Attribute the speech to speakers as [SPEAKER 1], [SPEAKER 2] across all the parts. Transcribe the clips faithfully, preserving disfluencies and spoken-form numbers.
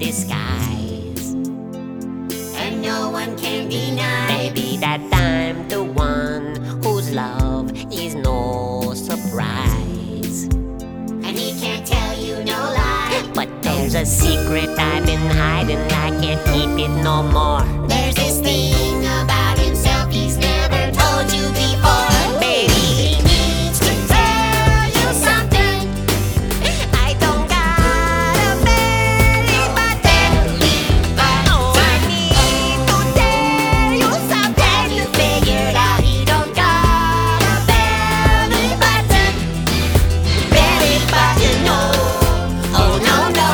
[SPEAKER 1] disguise,
[SPEAKER 2] and no one can deny.
[SPEAKER 1] baby, that I'm the one whose love is no surprise.
[SPEAKER 2] And he can't tell you no lie.
[SPEAKER 1] But there's a secret I've been hiding, I can't keep it no more.
[SPEAKER 2] There's this thing about himself he's never told you before.
[SPEAKER 1] Baby,
[SPEAKER 2] He needs to tell you something.
[SPEAKER 1] I don't got a belly button. Oh, I need to tell you something.
[SPEAKER 2] You figured out he don't got a belly button. Belly button, no. Oh no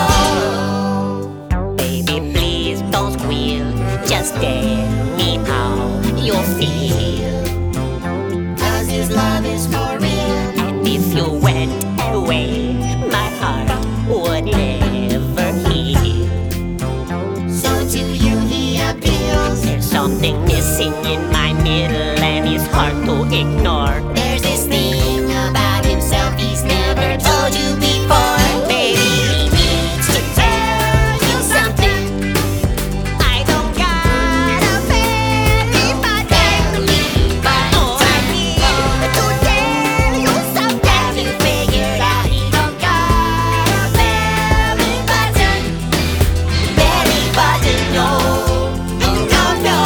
[SPEAKER 2] no.
[SPEAKER 1] Baby, please don't squeal, just tell me how you feel.
[SPEAKER 2] Cause his love is for real.
[SPEAKER 1] And if you went away, my heart would never heal.
[SPEAKER 2] So to you he appeals.
[SPEAKER 1] There's something missing in my middle, and it's hard to ignore.
[SPEAKER 2] There's this thing about himself he's never told you before.
[SPEAKER 1] Baby,
[SPEAKER 2] He needs to tell you something.
[SPEAKER 1] I don't got a belly button.
[SPEAKER 2] Belly button.
[SPEAKER 1] Oh, I need to tell you something.
[SPEAKER 2] Have you figured out he don't got a belly button? Belly button, no. Oh no no.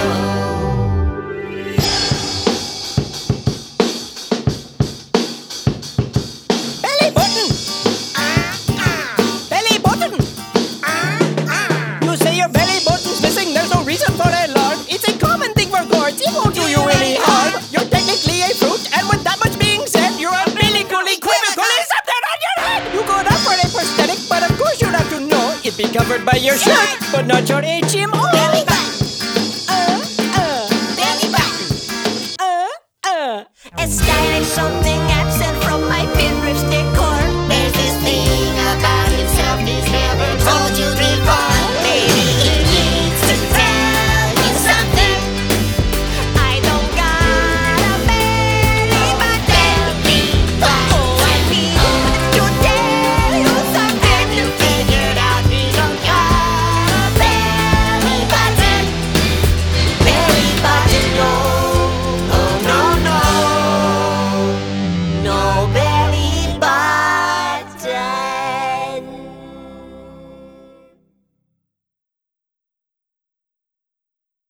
[SPEAKER 3] Belly button! Belly button! You say your belly button's missing, there's no reason for alarm. It's a common thing for gourds, it won't do you any harm. You're technically a fruit, and with that much being said, you're umbilically, quivically something on your head! You go up for a prosthetic, but of course you'd have to know it'd be covered by your shirt, but not your H M O.